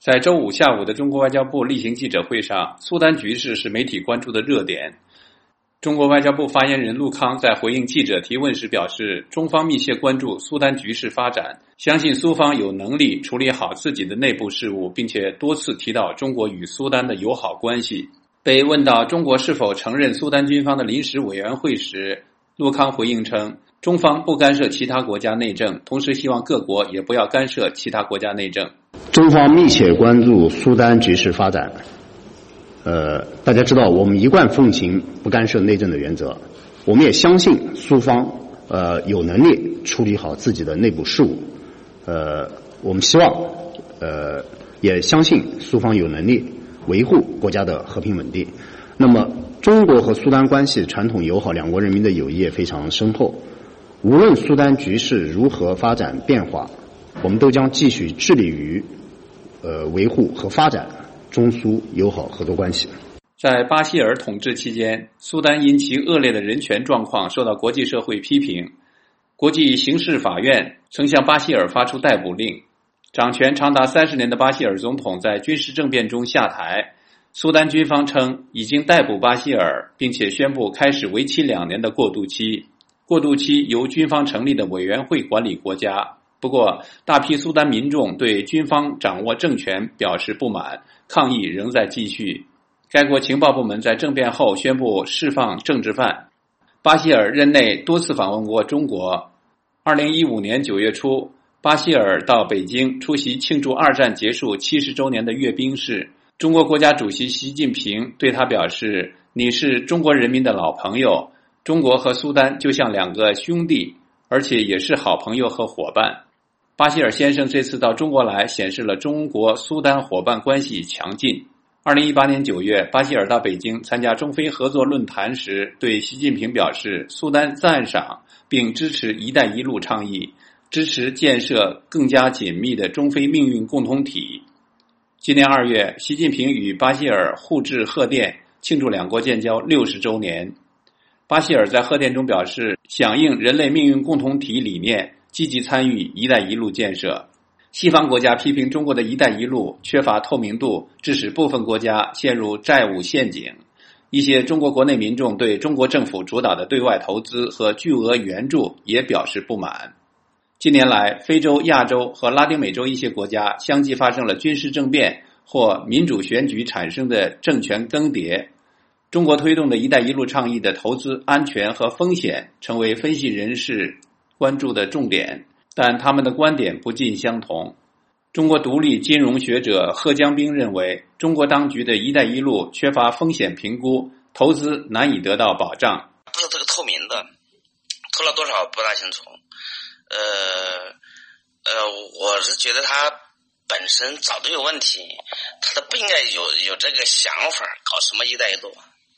在周五下午的中国外交部例行记者会上，苏丹局势是媒体关注的热点。中国外交部发言人陆康在回应记者提问时表示，中方密切关注苏丹局势发展，相信苏方有能力处理好自己的内部事务，并且多次提到中国与苏丹的友好关系。被问到中国是否承认苏丹军方的临时委员会时，陆康回应称，中方不干涉其他国家内政，同时希望各国也不要干涉其他国家内政。 中方密切关注苏丹局势发展。大家知道，我们一贯奉行不干涉内政的原则，我们也相信苏方有能力处理好自己的内部事务。我们希望也相信苏方有能力维护国家的和平稳定。那么，中国和苏丹关系传统友好，两国人民的友谊也非常深厚。无论苏丹局势如何发展变化，我们都将继续致力于维护和发展中苏友好合作关系。 在巴希尔统治期间，苏丹因其恶劣的人权状况受到国际社会批评。国际刑事法院曾向巴希尔发出逮捕令。掌权长达30年的巴希尔总统在军事政变中下台。苏丹军方称已经逮捕巴希尔，并且宣布开始为期2年的过渡期。过渡期由军方成立的委员会管理国家。不过，大批苏丹民众对军方掌握政权表示不满，抗议仍在继续。该国情报部门在政变后宣布释放政治犯。巴希尔任内多次访问过中国。2015年9月初，巴希尔到北京出席庆祝二战结束70周年的阅兵式。中国国家主席习近平对他表示，你是中国人民的老朋友，中国和苏丹就像2个兄弟，而且也是好朋友和伙伴。巴希尔先生这次到中国来，显示了中国苏丹伙伴关系强劲。2018年9月，巴希尔到北京参加中非合作论坛时，对习近平表示，苏丹赞赏并支持“一带一路”倡议，支持建设更加紧密的中非命运共同体。今年2月，习近平与巴希尔互致贺电，庆祝2国建交60周年。巴希尔在贺电中表示，响应人类命运共同体理念，积极参与“一带一路”建设。西方国家批评中国的一带一路缺乏透明度，致使部分国家陷入债务陷阱。一些中国国内民众对中国政府主导的对外投资和巨额援助也表示不满。近年来，非洲、亚洲和拉丁美洲一些国家相继发生了军事政变或民主选举产生的政权更迭。中国推动的一带一路倡议的投资安全和风险成为分析人士关注的重点，但他们的观点不尽相同。中国独立金融学者贺江兵认为，中国当局的一带一路缺乏风险评估，投资难以得到保障。 不是这个透明的，投了多少不大清楚。我是觉得他本身早就有问题，他都不应该有这个想法，搞什么一带一路。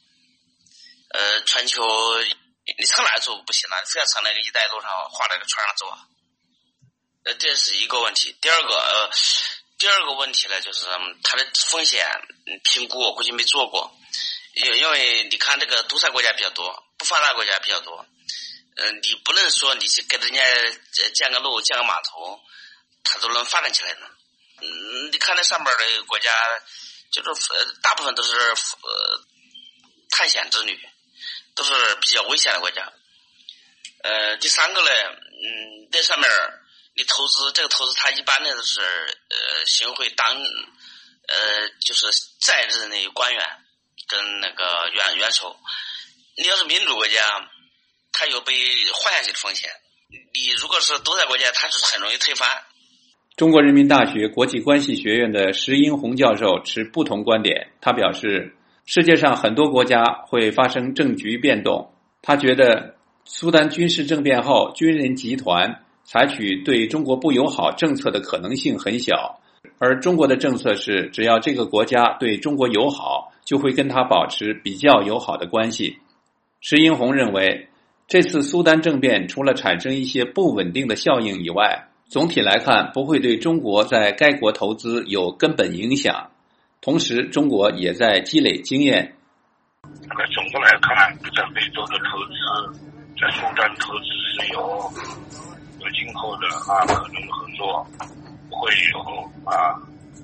全球你上哪走不行了，非要从那个一带一路上画那个船上走啊？这是一个问题。第二个问题呢，就是它的风险评估我估计没做过，因为你看这个独裁国家比较多，不发达国家比较多。你不能说你去给人家建个路、建个码头，它都能发展起来的。你看那上面的国家，就是大部分都是探险之旅，都是比较危险的国家。第三个呢，这上面你投资这个投资，它一般的都是行贿就是在任的官员跟那个元首。你要是民主国家，它有被换下去的风险。你如果是独裁国家，它是很容易推翻。 中国人民大学国际关系学院的石英红教授持不同观点。他表示，世界上很多国家会发生政局变动。他觉得苏丹军事政变后，军人集团采取对中国不友好政策的可能性很小，而中国的政策是，只要这个国家对中国友好，就会跟他保持比较友好的关系。石英红认为，这次苏丹政变除了产生一些不稳定的效应以外，总体来看不会对中国在该国投资有根本影响。同时，中国也在积累经验。 在中国来看，在非洲的投资，在苏丹投资是有今后的可能合作，会有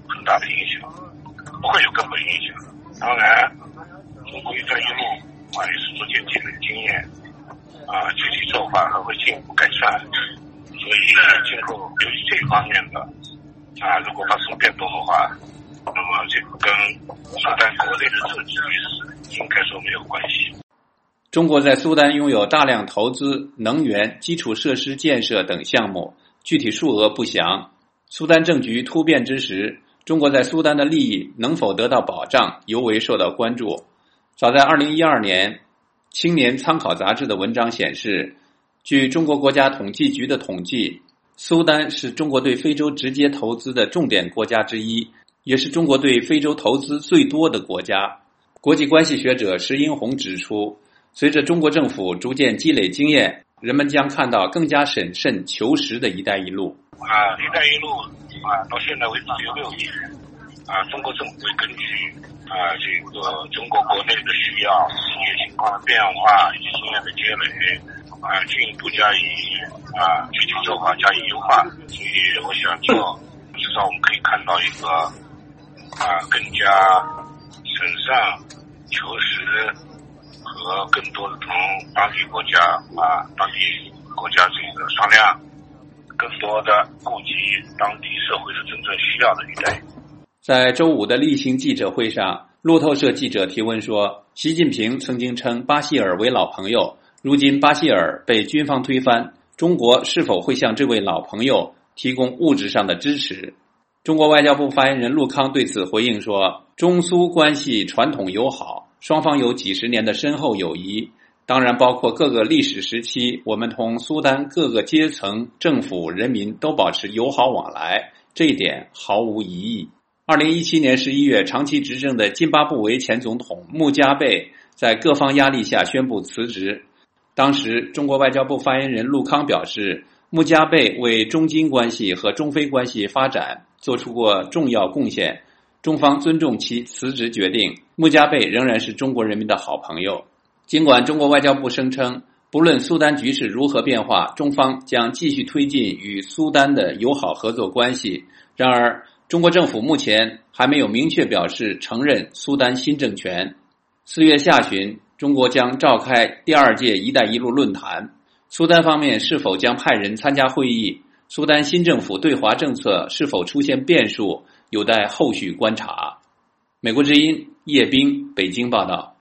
很大的影响，不会有根本影响。当然，中国“一带一路”也是逐渐积累经验，具体做法还会进一步改善。所以今后由于这一方面的如果发生变动的话，那么这个跟苏丹国内的政治局势应该说没有关系。 中国在苏丹拥有大量投资、能源、基础设施建设等项目，具体数额不详。苏丹政局突变之时，中国在苏丹的利益能否得到保障，尤为受到关注。早在2012年，《青年参考》杂志的文章显示，据中国国家统计局的统计，苏丹是中国对非洲直接投资的重点国家之一，也是中国对非洲投资最多的国家。国际关系学者石英红指出，随着中国政府逐渐积累经验，人们将看到更加审慎求实的一带一路。 一带一路到现在为止有6年，中国政府会根据这个中国国内的需要、实际情况的变化以及经验的积累，进一步加以具体做法加以优化。所以我想至少我们可以看到一个更加审慎求实和更多的同当地国家这个商量，更多的顾及当地社会的真正需要的一带一路。 在周五的例行记者会上，路透社记者提问说，习近平曾经称巴希尔为老朋友，如今巴希尔被军方推翻，中国是否会向这位老朋友提供物质上的支持？中国外交部发言人陆康对此回应说，中苏关系传统友好，双方有几十年的深厚友谊，当然包括各个历史时期，我们同苏丹各个阶层、政府、人民都保持友好往来，这一点毫无疑义。2017年11月，长期执政的津巴布韦前总统穆加贝在各方压力下宣布辞职。当时，中国外交部发言人陆康表示，穆加贝为中津关系和中非关系发展做出过重要贡献，中方尊重其辞职决定，穆加贝仍然是中国人民的好朋友。尽管中国外交部声称，不论苏丹局势如何变化，中方将继续推进与苏丹的友好合作关系，然而中国政府目前还没有明确表示承认苏丹新政权。4月下旬，中国将召开第2届“一带一路”论坛，苏丹方面是否将派人参加会议，苏丹新政府对华政策是否出现变数，有待后续观察。美国之音叶冰北京报道。